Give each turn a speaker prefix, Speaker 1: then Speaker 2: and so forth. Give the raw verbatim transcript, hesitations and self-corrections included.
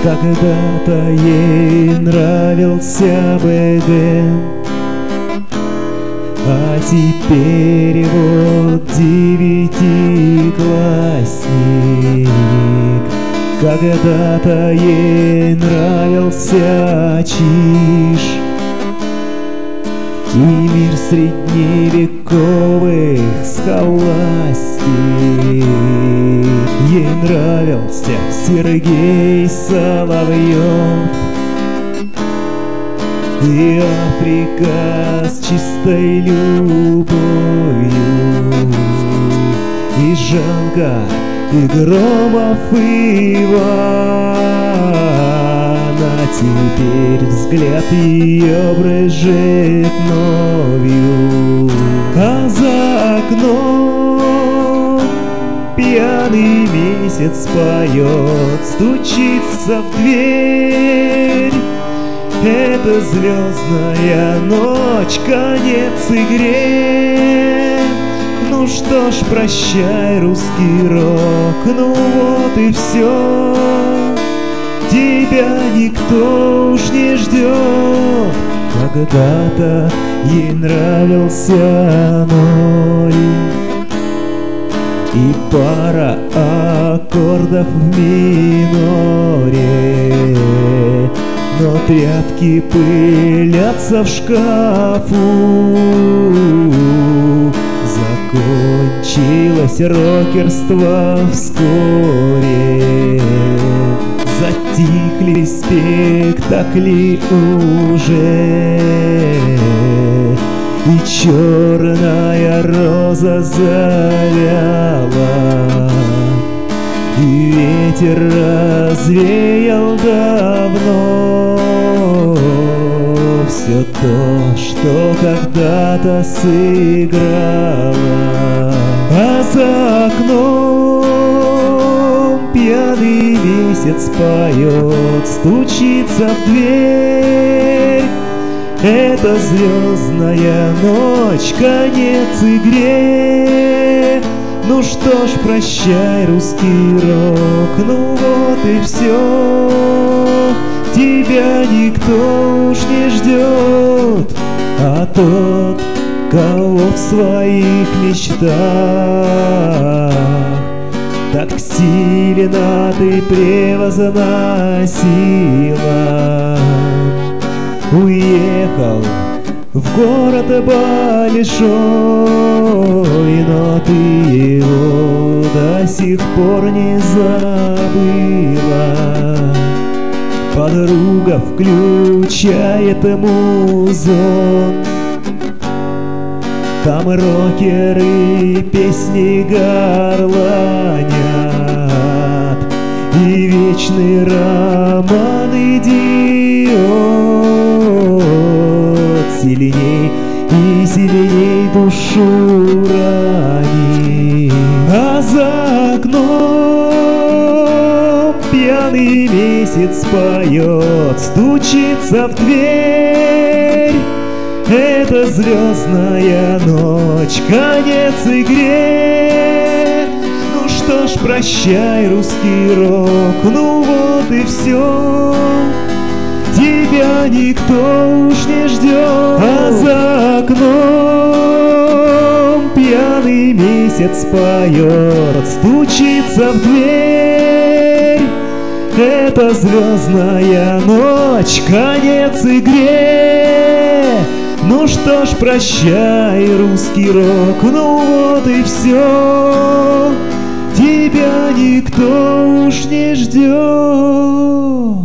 Speaker 1: Когда-то ей нравился БГ, а теперь вот девятиклассник. Когда-то ей нравился Чиж и мир средневековых схоластик. Ей нравился Сергей Соловьев и Африка с чистой любовью, и Жанка, и Громов Иван, а теперь взгляд ее брызжет новью. А за окном пьяный месяц поет, стучится в дверь. Это звездная ночь, конец игре. Ну что ж, прощай, русский рок, ну вот и все. Тебя никто уж не ждет. Когда-то ей нравился ноль и пара аккордов в миноре, но тряпки пылятся в шкафу. Закончилось рокерство вскоре, затихли спектакли уже, и черная роза завяла, и ветер развеял давно все то, что когда-то сыграла. А за окном пьяный месяц поет, стучится в дверь. Это звездная ночь, конец игре. Ну что ж, прощай, русский рок, ну вот и все. Тебя никто уж не ждет, а тот, кого в своих мечтах так сильно ты превозносила, уехал в город большой, но ты его до сих пор не забыла. Подруга включает музон, там рокеры песни горланят, и вечный роман идет. Сильней и сильней душу ранит. А за окном пьяный месяц поет, стучится в дверь. Это звездная ночь, конец игре. Ну что ж, прощай, русский рок, ну вот и все. Тебя никто уж не ждет. А за окном пьяный месяц поет, стучится в дверь. Это звездная ночь, конец игре. Ну что ж, прощай, русский рок, ну вот и все. Тебя никто уж не ждет.